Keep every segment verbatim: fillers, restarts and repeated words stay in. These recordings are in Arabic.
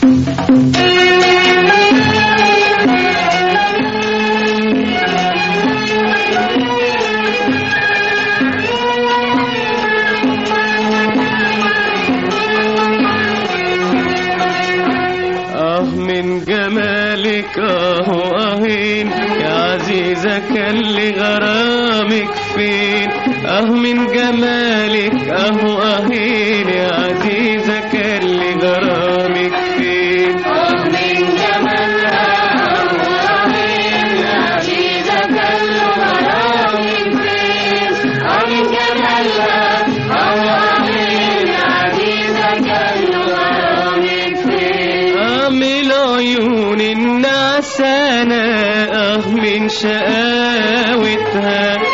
جمالك اهو اهين يا عزيزة كان لي غرامك فين. اه من جمالك اهو اهين يا عزيزة كان لي غرامك فين. اه من جمالها اهو اهين يا عزيزة كان لي غرامك فين. اه من جمالها اهو اهين يا عزيزة كان لي غرامك فين. اه من عيون النعسانة اه من شقاوتها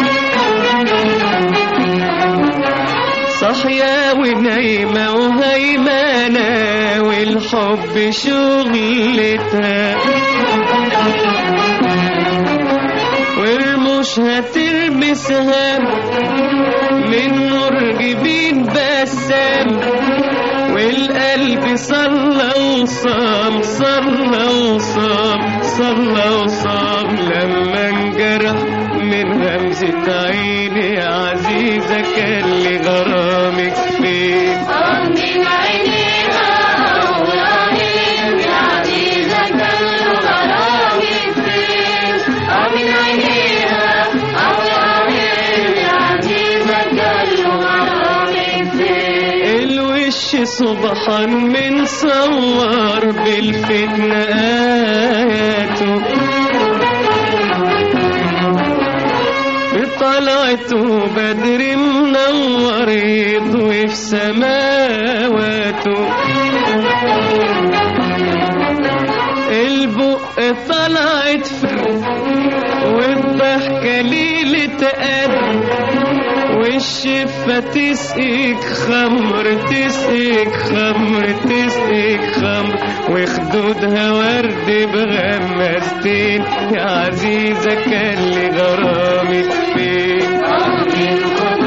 صحيا ونايمة وهيمانة والحب شغلتها ورموشها تلبسها من نور جبين بسام والقلب صلى وصام صلى وصام صلى وصام لما انجرح من همزة عيني يا عزيزة كان لي غرامك فين. اه من عينيها وعينيك يا عزيزة كان لي غرامك فين. اه من عينيها وعينيك يا عزيزة كان لي غرامك فين. الوش سبحان من صور بالفتنة آياته بطلعته بدر منور يضوي في سماواته البق طلعت فوق والضحكة ليلة قد والشفة تسقيك خمر تسقيك خمر تسقيك خمر وخدودها ورد بغمستين يا عزيزة كان لي غرامك فين. اه من